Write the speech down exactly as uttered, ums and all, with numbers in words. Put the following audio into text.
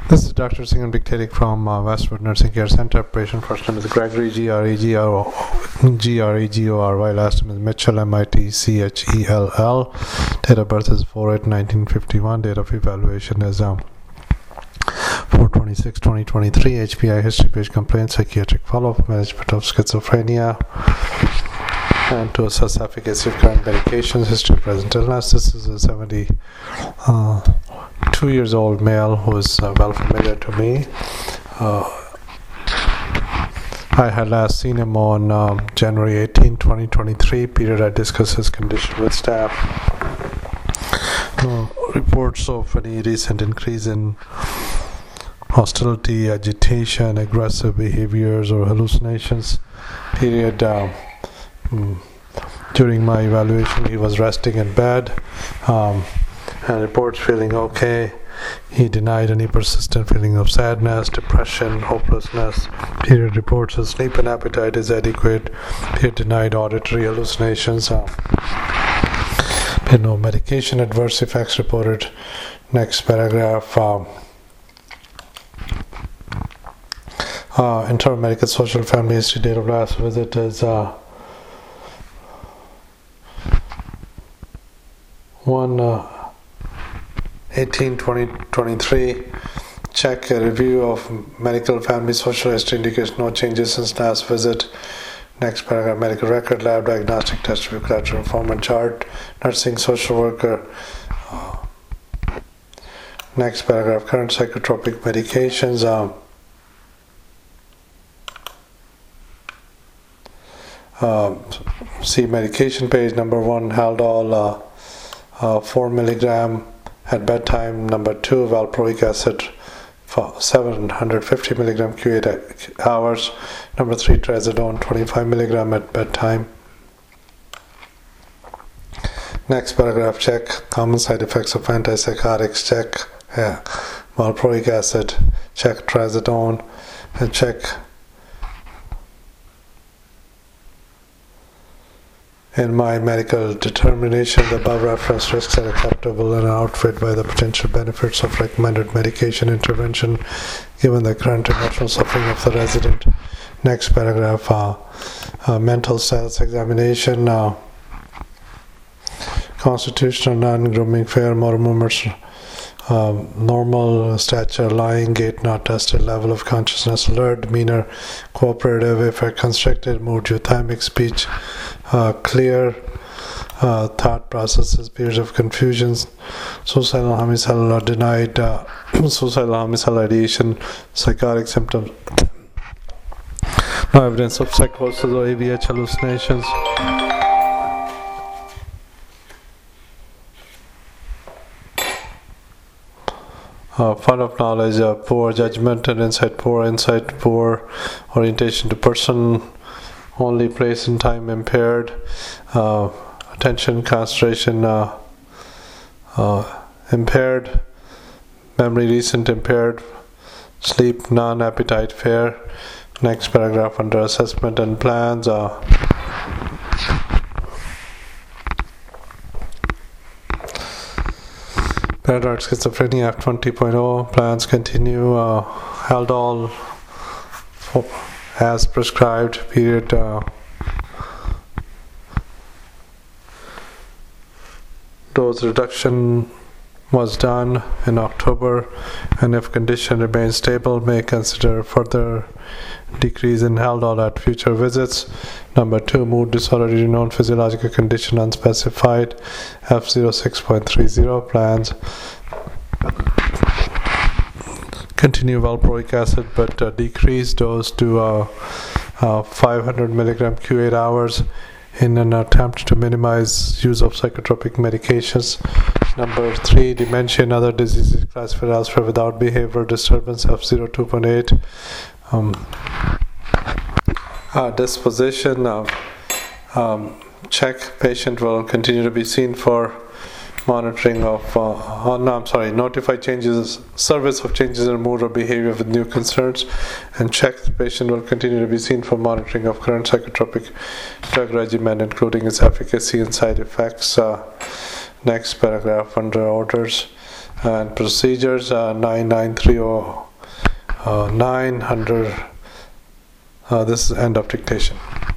This is Doctor Singh Dictating from uh, Westwood Nursing Care Center. Patient first name is Gregory, G R E G O R Y. Last name is Mitchell, M I T C H E L L. Date of birth is four eight nineteen fifty-one. Date of evaluation is um, four twenty-six twenty twenty-three. H P I history, page complaint, psychiatric follow-up, management of schizophrenia, and to assess efficacy of current medications, history of present illness. This is a seventy uh, two years old male who is uh, well familiar to me. Uh, I had last seen him on um, January eighteenth twenty twenty-three, period I discussed his condition with staff. No reports of any recent increase in hostility, agitation, aggressive behaviors, or hallucinations. Period. Uh, mm, during my evaluation, he was resting in bed. Um, and reports feeling okay. He denied any persistent feeling of sadness, depression, hopelessness. Period reports his sleep and appetite is adequate. Period denied auditory hallucinations. Uh, period no medication adverse effects reported. Next paragraph. Um, uh, internal medical social family history, date of last visit is uh, one. Uh, eighteen twenty twenty-three. Check a review of medical family social history indicates no changes since last visit. Next paragraph, medical record, lab diagnostic test, review, collateral informant chart, nursing social worker. Uh, next paragraph, current psychotropic medications. Um, uh, see medication page number one, Haldol, uh, uh, four milligram. At bedtime, number two, valproic acid for seven hundred fifty milligram Q eight hours. Number three, trazodone twenty-five milligram at bedtime. Next paragraph, check common side effects of antipsychotics. Check yeah, valproic acid. Check trazodone, and check in my medical determination, the above reference risks are acceptable and are outweighed by the potential benefits of recommended medication intervention given the current emotional suffering of the resident. Next paragraph, uh, uh, mental status examination, uh, constitutional non-grooming, fair motor movements, um, normal stature, lying, gait not tested, level of consciousness, alert, demeanor, cooperative, if constricted, mood, euthymic speech, uh, clear, uh, thought processes, periods of confusions, suicidal homicidal or denied, uh, suicidal homicidal ideation, psychotic symptoms, no evidence of psychosis or A V H hallucinations. Uh, fund of knowledge, uh, poor judgment and insight, poor insight, poor orientation to person, only place and time impaired, uh, attention, concentration uh, uh, impaired, memory recent impaired, sleep non-appetite fair. Next paragraph under assessment and plans. Uh, Paranoid schizophrenia F twenty point oh, plans continue, uh, Haldol as prescribed, period. Uh, dose reduction was done in October, and if condition remains stable, may consider further decrease in Haldol at future visits. Number two, mood disorder, known physiological condition unspecified, F zero six point three zero, plans continue valproic acid but uh, decrease dose to uh, uh, five hundred milligram Q eight hours in an attempt to minimize use of psychotropic medications. Number three, dementia and other diseases classified elsewhere without behavioral disturbance, F zero two point eight. Um, uh, disposition, uh, um, check, patient will continue to be seen for monitoring of, uh, oh, no, I'm sorry, notify changes, service of changes in mood or behavior with new concerns, and check the patient will continue to be seen for monitoring of current psychotropic drug regimen, including its efficacy and side effects. Uh, next paragraph under orders. And procedures uh, nine nine three zero nine hundred. Uh, this is end of dictation.